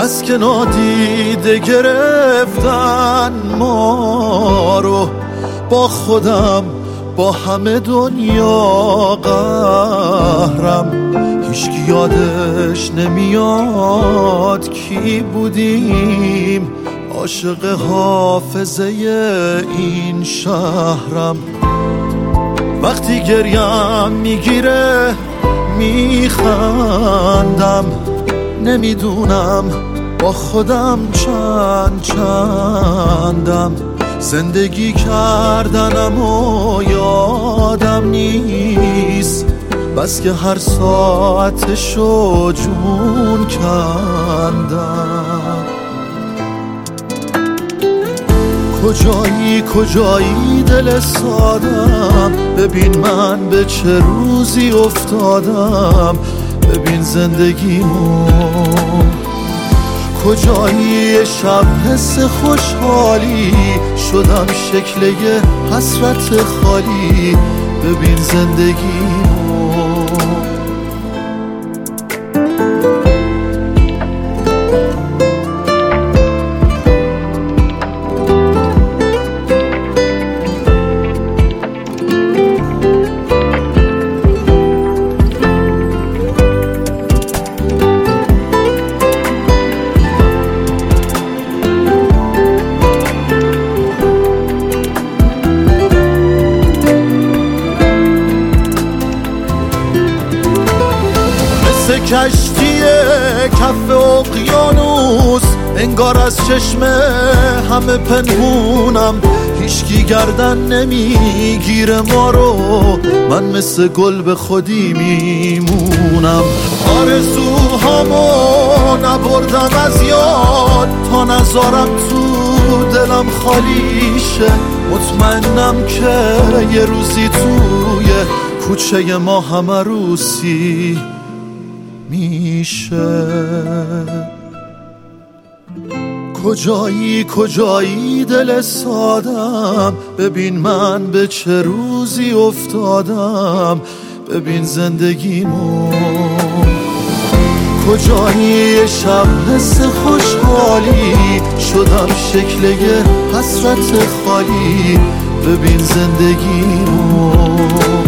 بس که نادیده گرفتن ما رو، با خودم با همه دنیا قهرم. هیچکی یادش نمیاد کی بودیم، عاشق حافظه این شهرم. وقتی گریم میگیره میخندم، نمیدونم با خودم چندم. زندگی کردنم و یادم نیست، بس که هر ساعتشو جون کندم. کجایی دل سادم، ببین من به چه روزی افتادم، ببین زندگیمو. کجایی شب حس خوشحالی، شدم شکل یه حسرت خالی، ببین زندگیمو. کشتی کف اقیانوس، انگار از چشم همه پنهونم. هیچکی گردن نمیگیره ما رو، من مثل گل به خودی میمونم. آرزوهامو نبردم از یاد، تا نذارم تو دلم خالی شه. مطمئنم که یه روزی توی کوچه ما هم عروسی میشه. کجایی دل سادم، ببین من به چه روزی افتادم، ببین زندگیمو. کجایی شب حس خوشحالی، شدم شکل یه حسرت خالی، ببین زندگیمو.